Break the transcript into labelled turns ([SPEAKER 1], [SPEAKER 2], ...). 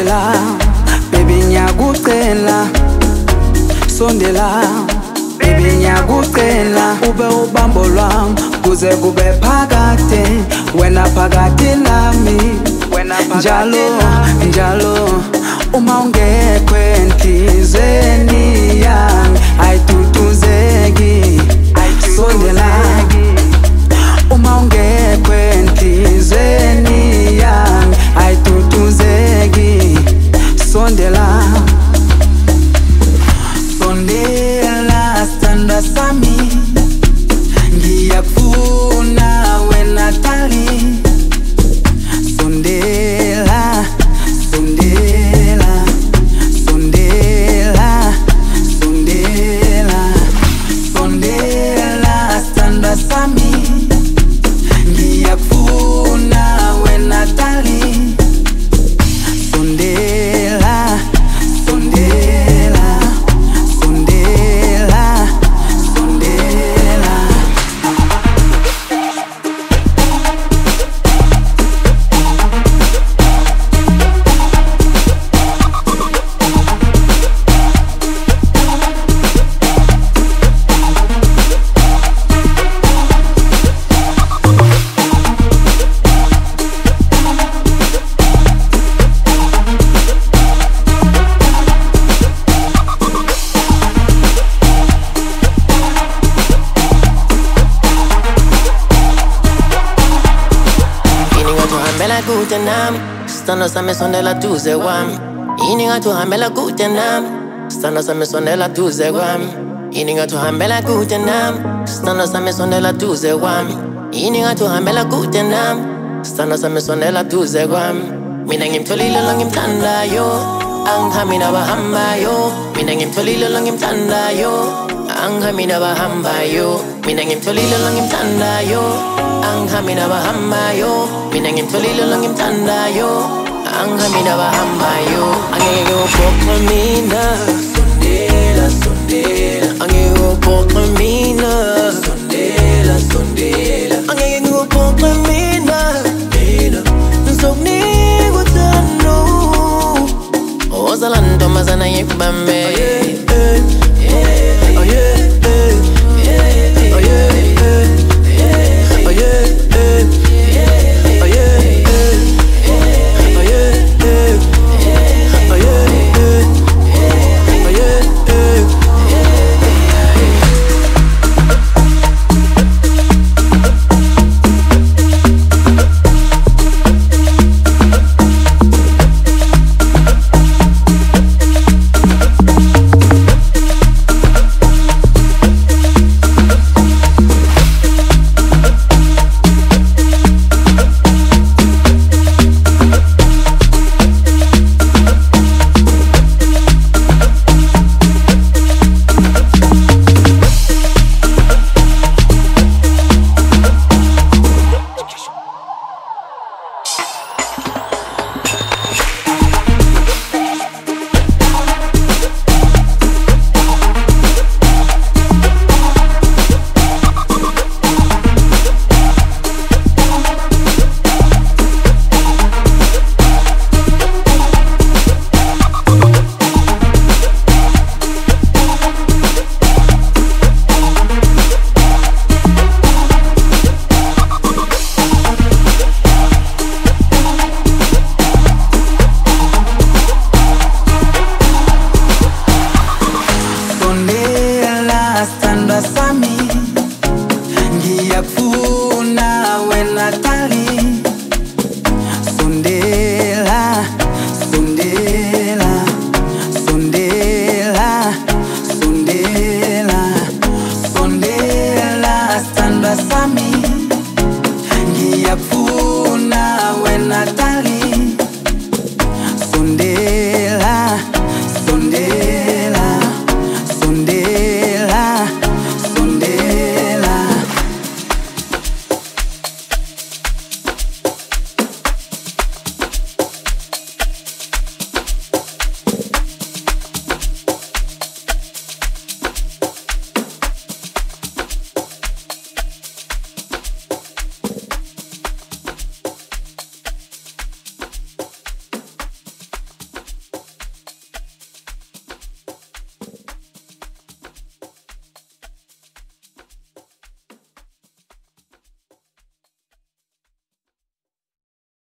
[SPEAKER 1] sondela baby ngiyakucela, sondela baby ngiyakucela, ube ubambo lwami kuze kube phakade, wena phakade lami, njalo njalo uma ungekho enhlizweni yami ayitutuzeki, sondela uma ungekho enhlizweni yami ayitutuzeki, sondela sondela sithandwa sami, ngiyakufuna wena tali, sondela sondela sondela sondela sondela sithandwa sami, ngiyakufuna wena tali, sondela sondela sondela sondela.
[SPEAKER 2] Gute nami, stando same sondela tuze wami. Ininga tuhambela gute nami, stando same sondela tuze wami. Ininga tuhambela gute nami, stando same sondela tuze wami. Ininga tuhambela gute nami, stando same sondela tuze wami. Mina ngimtholile lo ngimthandayo, angihambi nabahambayo. Mina ngimtholile lo ngimthandayo, angihambi nabahambayo. Mina ngimtholile lo ngimthandayo, angihambi nabahambayo. Mina ngimtholile lo ngimthandayo, angihambi nabahambayo. Angeke uphoxe mina, sondela sondela, angeke uphoxe mina.